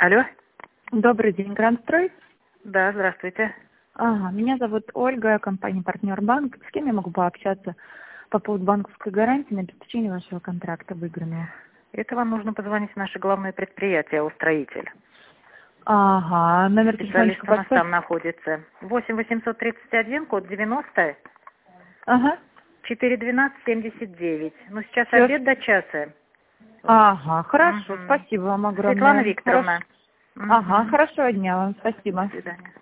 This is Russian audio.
Алло. Добрый день, Грандстрой. Да, здравствуйте. Ага, меня зовут Ольга, компания «Партнер Банк». С кем я могу пообщаться по поводу банковской гарантии на обеспечение вашего контракта выигранного? Это вам нужно позвонить в наше главное предприятие «Устроитель». Ага, номер Специалист телефончика у нас подскажете? там находится. 8 831, код 90, Ага, 412 79. Ну, сейчас все. обед до часа. Ага, хорошо, Мгм. спасибо вам Светлана огромное. Викторовна. Ага, Мгм. хорошего дня вам, До спасибо. свидания.